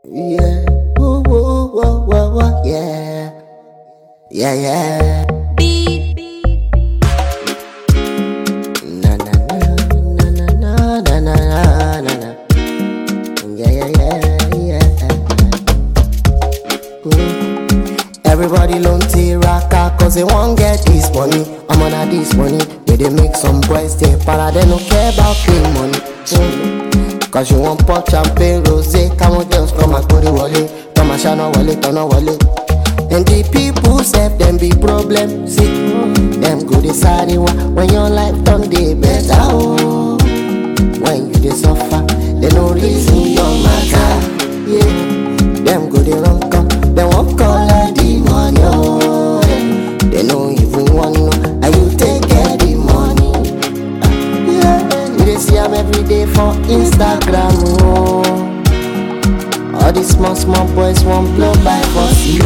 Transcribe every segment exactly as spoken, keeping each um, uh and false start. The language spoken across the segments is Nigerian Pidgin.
Yeah, woo, woo, woo, woo, woo, yeah, yeah, yeah. Beat, Na na na na na na na na na na. Yeah, yeah, yeah, yeah. Ooh. Everybody loan tiraka cause they won't get this money. I'm on a this money. Where they make some boys stay para, they don't care about clean money. Mm. Cause you want pop champagne, rosé. Come on girls, come and put it wallet. Come and shine on wallet, turn on wallet. And the people say them be problem. See, them go decide when your life done dey better. Oh, when you dey suffer, they no reason your matter. Yeah, them go dey run come, they won't call out the money. Oh, they no even want know how you take care the money. Yeah, you dey see them every day for Instagram. Oh, all these small small boys won't blow by for you.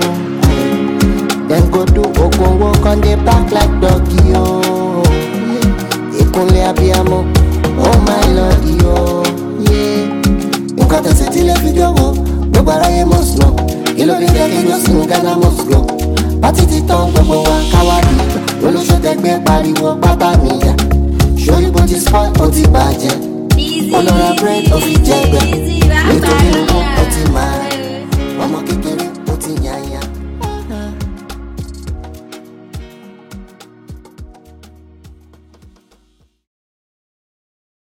Then go do open walk on the back like doggy, oh. Ekunle abiyamo, oh my lord, yo. Yeah. Nǹkan tó ṣe tí lè fi jọ̀wọ́, gbogbo aráyé must know. Kí ló dé jẹ́ kí ló sùn Ghana must go. Pátí ti tán gbogbo wa káwárí. Olóṣòtẹ́gbẹ́ pariwo pátá mi yá. Sórí bó ti spoil ó ti bàjẹ́. Ọlọ́ra bread ó fi jẹ́gbẹ́. Nítorí